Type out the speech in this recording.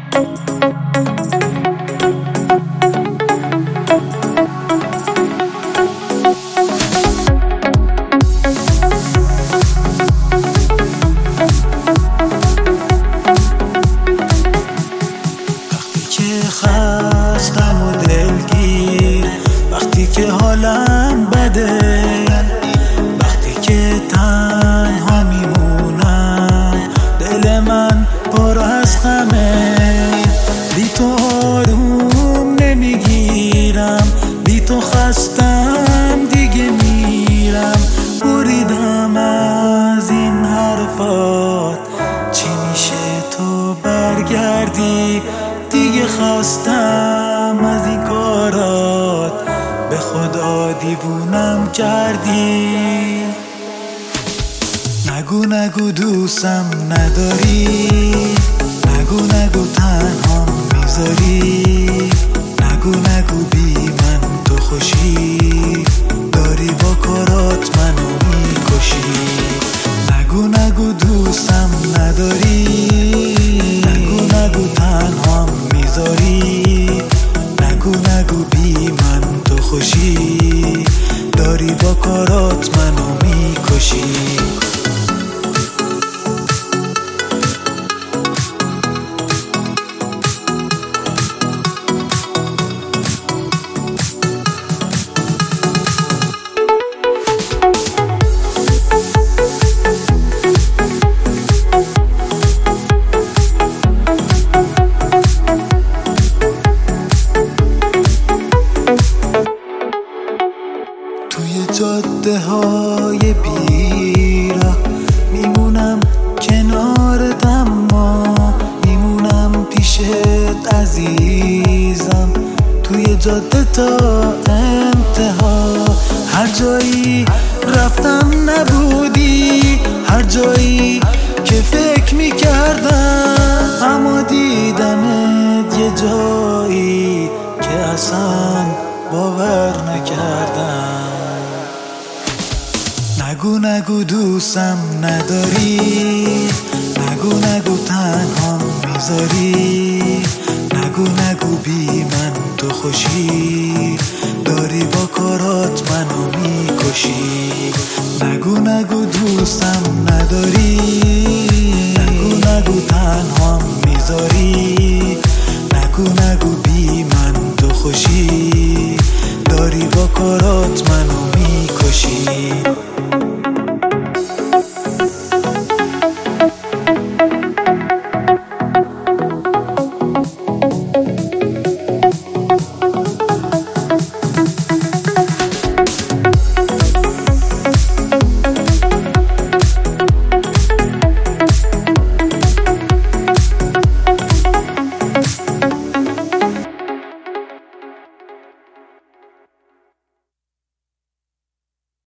خستم و دلگیر، وقتی که حالم بده، وقتی که تنها میمونم، دل من پر از غمه. بی تو آروم نمیگیرم، بی تو خستم دیگه میرم. بریدم از این حرفات، چی میشه تو برگردی؟ دیگه خستم از این کارات، به خدا دیوونم کردی. نگو نگو دوستم نداری، نگو نگو تنها میذاری، نگو نگو بی من تو خوشی، داری با کارات منو میکشی. نگو نگو دوستم نداری، نگو نگو تنها میذاری، نگو نگو بی من تو خوشی، داری با کارات منو میکشی. توی جاده های بیراه میمونم کنارت، اما میمونم پیشت عزیزم. توی جاده تا انتها، هر جایی رفتم نبودی، هر جایی که فکر میکردم، اما دیدمت یه جایی که اصلا باور نکردم. نگو نگو دوستم نداری، نگو نگو تنها میذاری،